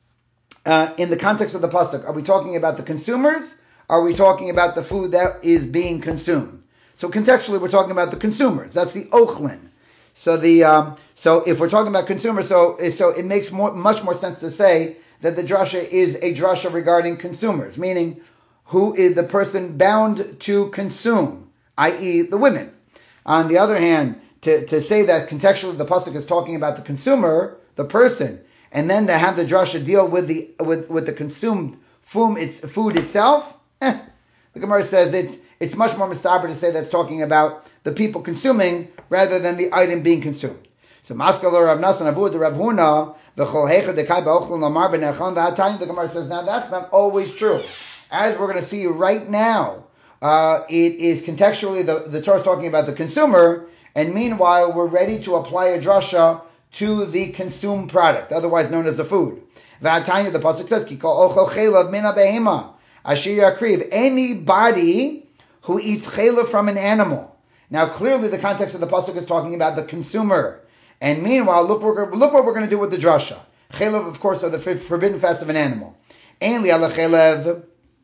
uh, in the context of the pasuk, are we talking about the consumers? Are we talking about the food that is being consumed? So contextually, we're talking about the consumers. That's the ochlin. So the um, so if we're talking about consumers, so so it makes more much more sense to say that the drasha is a drasha regarding consumers, meaning who is the person bound to consume, that is, the women. On the other hand, to, to say that contextually the pasuk is talking about the consumer, the person, and then to have the drasha deal with the with, with the consumed food, it's food itself. Eh, the Gemara says it's it's much more mistaber to say that's talking about the people consuming rather than the item being consumed. So Maskalar Rav Nasan Abu de Rav Huna v'chol heicha dekai ba'ochlin lamar b'nechan v'hatayim. The Gemara says now that's not always true. As we're going to see right now, uh, it is contextually the the Torah is talking about the consumer, and meanwhile we're ready to apply a drasha to the consumed product, otherwise known as the food. V'hatayim, the pasuk says, Kikol ochel chelav mina behema. Ashir Yakriv, anybody who eats chela from an animal. Now, clearly, the context of the pasuk is talking about the consumer, and meanwhile, look, we're, look what we're going to do with the drasha. Chelav, of course, are the forbidden fats of an animal. Ainli ala chelav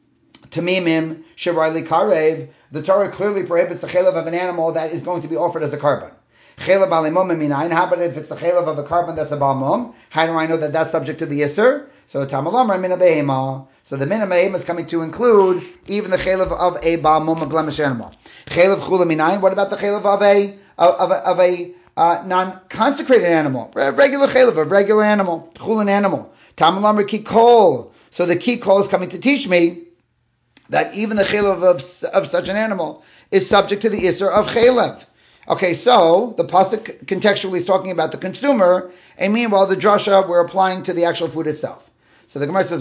tamimim shirayli karev. The Torah clearly prohibits the chelav of an animal that is going to be offered as a carbon. Chelav alimum minayin. How about if it's the chelav of a carbon that's a balmum? How do I know that that's subject to the yisur? So tamalam mina behema. So the minimum is coming to include even the chelav of a ba'amum, a blemish animal. Chelav chula minayin. What about the chelav of a of a, of a uh, non-consecrated animal? A regular chelav, a regular animal, chulin animal. Tamalam kikol. So the kikol is coming to teach me that even the chelav of of such an animal is subject to the isser of chelav. Okay, so the pasuk contextually is talking about the consumer, and meanwhile the drasha we're applying to the actual food itself. So the Gemara says,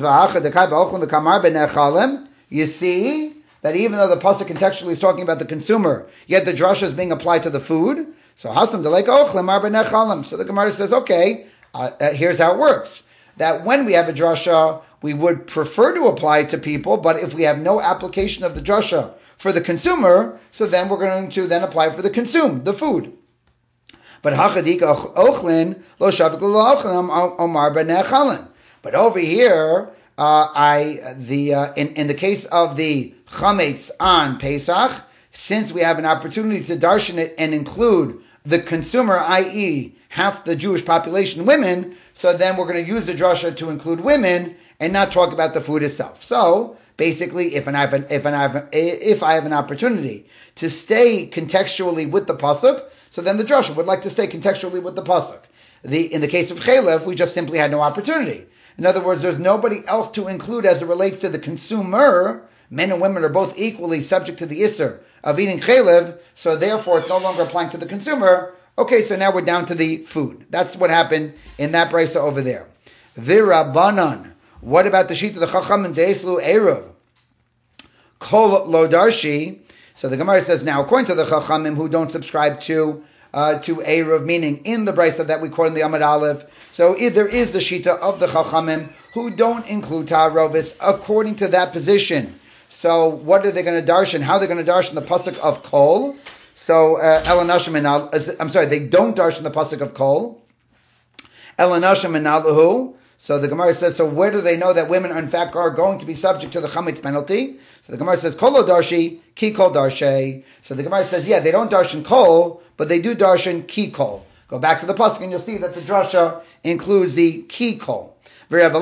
you see that even though the pasuk contextually is talking about the consumer, yet the drasha is being applied to the food. So Hasam Delek Ochlim Arba Nechalim. So the Gemara says, okay, uh, uh, here's how it works. That when we have a drasha, we would prefer to apply it to people, but if we have no application of the drasha for the consumer, so then we're going to then apply it for the consume, the food. But hachadik ochlin lo shavik lo ochlim omar b'nechalin. But over here, uh, I the uh, in in the case of the chametz on Pesach, since we have an opportunity to darshan it and include the consumer, that is, half the Jewish population, women, so then we're going to use the drasha to include women and not talk about the food itself. So basically, if an, if an, if an, if I have an opportunity to stay contextually with the pasuk, so then the drasha would like to stay contextually with the pasuk. The in the case of chalev, we just simply had no opportunity. In other words, there's nobody else to include as it relates to the consumer. Men and women are both equally subject to the isser of eating chalev, so therefore it's no longer applying to the consumer. Okay, so now we're down to the food. That's what happened in that brisa over there. V'Rabbanan. What about the sheet of the Chacham and Deislu Eruv? Kol lo darshi. So the Gemara says now, according to the Chachamim who don't subscribe to uh, to Eruv, meaning in the brisa that we quote in the Amud Aleph, so if there is the shita of the Chachamim who don't include Ta'arovis according to that position. So what are they going to darshan? How are they going to darshan the pasuk of Kol? So Elanashim and I'm sorry, they don't darshan the pasuk of Kol. Elanashim and Nalahu. So the Gemara says, so where do they know that women, in fact, are going to be subject to the chametz penalty? So the Gemara says, Kol darshi, ki kol darshe. So the Gemara says, yeah, they don't darshan kol, but they do darshan ki kol. Go back to the pasuk and you'll see that the drasha includes the ki kol. So the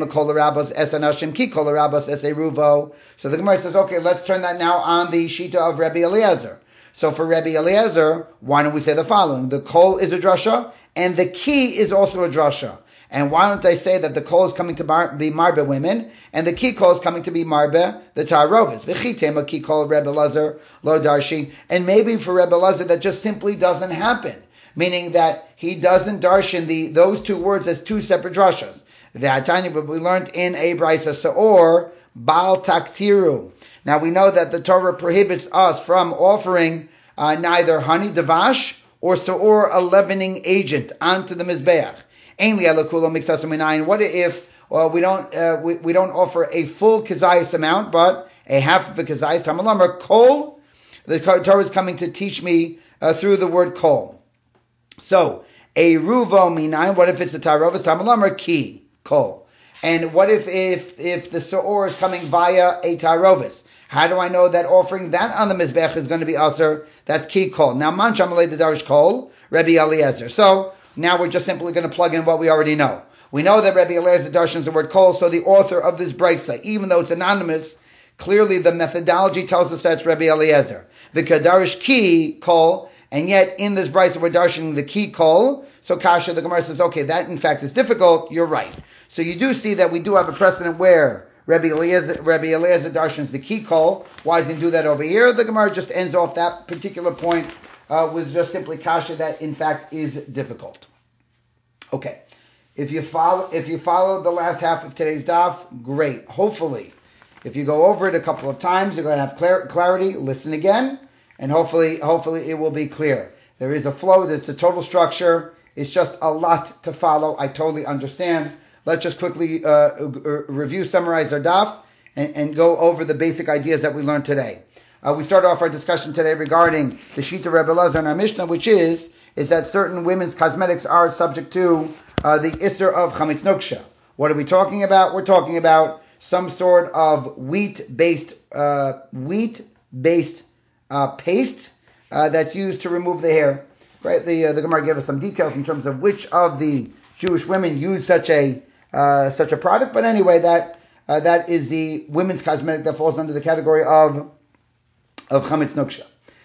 Gemara says, okay, let's turn that now on the shita of Rabbi Eliezer. So for Rabbi Eliezer, why don't we say the following? The kol is a drasha, and the ki is also a drasha. And why don't I say that the kol is coming to bar, be marbe women, and the ki kol is coming to be marbe the ta'arovis? V'chitema ki kol Rebbe Elazar lo darshi. And maybe for Rebbe Elazar that just simply doesn't happen, meaning that he doesn't darshan the those two words as two separate drashas. V'atanya, but we learned in a brisa seor bal taktiru. Now we know that the Torah prohibits us from offering uh, neither honey davash or seor, a leavening agent, onto the mizbeach. What if well, we don't uh, we, we don't offer a full kazayas amount, but a half of a kazayas? Tamalamar kol. The Torah is coming to teach me uh, through the word kol. So a ruvo minayin. What if it's a tarovas? Tamalamar ki kol. And what if if if the seor is coming via a tarovas? How do I know that offering that on the mizbech is going to be aser? That's ki kol. Now man shamalei the darish kol Rabbi Eliezer. So now we're just simply going to plug in what we already know. We know that Rabbi Eliezer darshans the word kol, so the author of this brisa, even though it's anonymous, clearly the methodology tells us that's Rabbi Eliezer. The kadarish ki kol, and yet in this brisa we're darshaning the ki kol. So Kasha, the Gemara says, okay, that in fact is difficult. You're right. So you do see that we do have a precedent where Rabbi Eliezer, Rabbi Eliezer darshans the ki kol. Why does he do that over here? The Gemara just ends off that particular point Uh, with just simply kasha that in fact is difficult. Okay, if you follow if you follow the last half of today's daf, great. Hopefully, if you go over it a couple of times, you're going to have clar- clarity. Listen again, and hopefully, hopefully it will be clear. There is a flow. There's a total structure. It's just a lot to follow. I totally understand. Let's just quickly uh, review, summarize our daf, and, and go over the basic ideas that we learned today. Uh, we started off our discussion today regarding the Shita Rebbe Elazar in our Mishnah, which is is that certain women's cosmetics are subject to uh, the Isser of Chametz Nuksha. What are we talking about? We're talking about some sort of wheat-based uh, wheat-based uh, paste uh, that's used to remove the hair. Right? The uh, the Gemara gave us some details in terms of which of the Jewish women use such a uh, such a product. But anyway, that uh, that is the women's cosmetic that falls under the category of of Chametz Nuksha.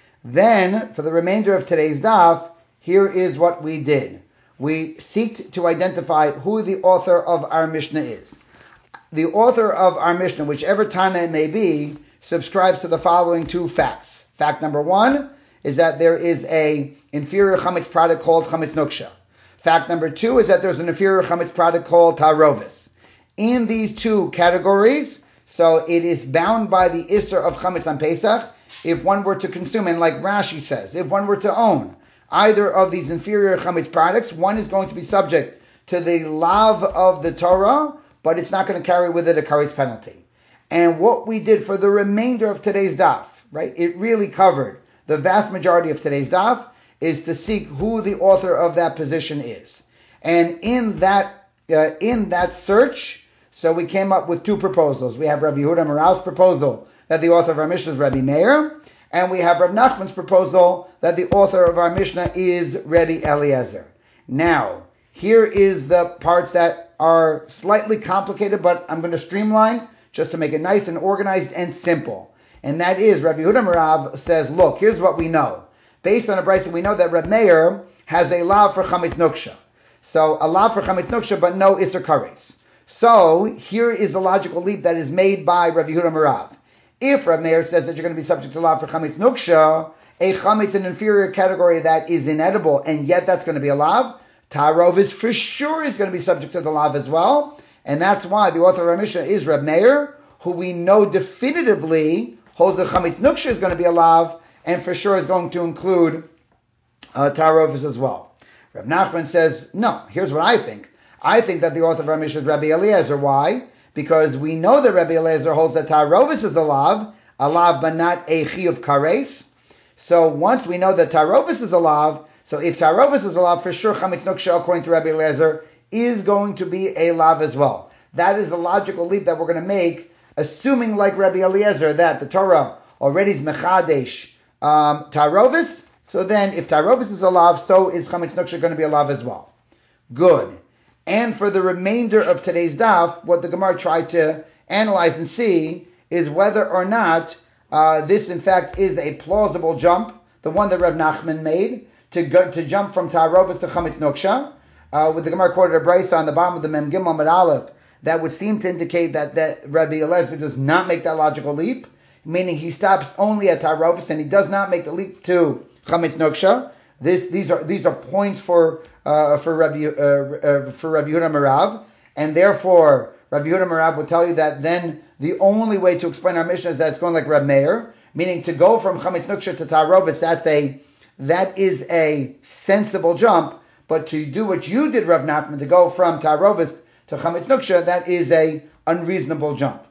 Then, for the remainder of today's daf, here is what we did. We seeked to identify who the author of our Mishnah is. The author of our Mishnah, whichever Tana it may be, subscribes to the following two facts. Fact number one is that there is a inferior Chametz product called Chametz Nuksha. Fact number two is that there's an inferior Chametz product called Tarovis. In these two categories, so it is bound by the Isser of Chametz on Pesach. If one were to consume, and like Rashi says, if one were to own either of these inferior chametz products. One is going to be subject to the lav of the Torah, but it's not going to carry with it a kares penalty. And what we did for the remainder of today's daf, right, it really covered the vast majority of today's daf, is to seek who the author of that position is. And in that uh, in that search, so we came up with two proposals. We have Rabbi Yehuda Moral's proposal that the author of our Mishnah is Rabbi Meir, and we have Rav Nachman's proposal that the author of our Mishnah is Rabbi Eliezer. Now, here is the parts that are slightly complicated, but I'm going to streamline just to make it nice and organized and simple. And that is, Rabbi Yehuda Merav says, look, here's what we know. Based on a brayso, we know that Reb Meir has a lav for chametz nuksha. So, a lav for chametz nuksha, but no iser kares. So, here is the logical leap that is made by Rabbi Yehuda Merav. If Reb Meir says that you're going to be subject to lav for chametz nuksha, a chametz, an inferior category that is inedible, and yet that's going to be a lav, Tarov is for sure is going to be subject to the lav as well. And that's why the author of our Mishnah is Reb Meir, who we know definitively holds the chametz nuksha is going to be a lav, and for sure is going to include uh, Tarovis as well. Reb Nachman says, no, here's what I think. I think that the author of our Mishnah is Rabbi Eliezer. Why? Because we know that Rabbi Eliezer holds that Tarovis is a lav, a lav but not a chi of kares. So once we know that Tarovis is a lav, so if Tarovis is a lav, for sure chametz nuksha, according to Rabbi Eliezer, is going to be a lav as well. That is a logical leap that we're going to make, assuming like Rabbi Eliezer that the Torah already is mechadesh um, Tarovis. So then, if Tarovis is a lav, so is chametz nuksha going to be a lav as well. Good. And for the remainder of today's daf, what the Gemara tried to analyze and see is whether or not uh, this, in fact, is a plausible jump, the one that Reb Nachman made, to go to jump from Tarovis to chametz nuksha. Uh, with the Gemara quoted a brayso on the bottom of the Mem Gimel Amud Aleph that would seem to indicate that, that Rabbi Eliezer does not make that logical leap, meaning he stops only at Tarovis and he does not make the leap to chametz nuksha. This, these are these are points for uh, for Rabbi uh, uh, for Rabbi Yehuda Merav, and therefore Rabbi Yehuda Merav would tell you that then the only way to explain our Mishnah is that it's going like Reb Meir, meaning to go from chametz nuksha to Tarovis. That's a that is a sensible jump. But to do what you did, Rav Nachman, to go from Tarovis to chametz nuksha, that is a unreasonable jump.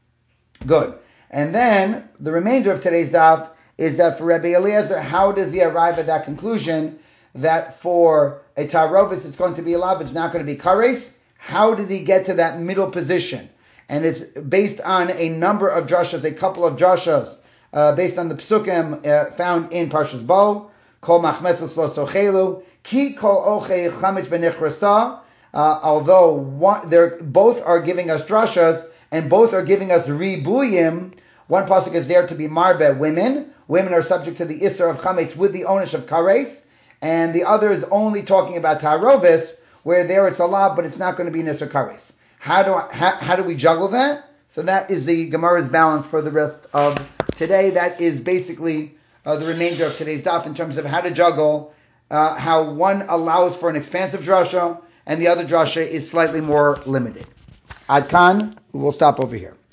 Good. And then the remainder of today's daf is that for Rabbi Eliezer, how does he arrive at that conclusion that for a Tarovis it's going to be a lav, it's not going to be kares? How did he get to that middle position? And it's based on a number of drashas, a couple of drashas, uh, based on the psukim uh, found in Parshas Bo, Kol machmetzos lo sochelu, Ki kol ochei chametz v'nichrasa. Although one, they're both are giving us drashas and both are giving us ribuyim. One pasuk is there to be marbe women. Women are subject to the isser of chametz with the onish of kares, and the other is only talking about tarovis, where there it's a lav, but it's not going to be an isser kares. How do I, how, how do we juggle that? So that is the Gemara's balance for the rest of today. That is basically uh, the remainder of today's daf in terms of how to juggle. Uh, how one allows for an expansive drasha and the other drasha is slightly more limited. Ad kan, we'll stop over here.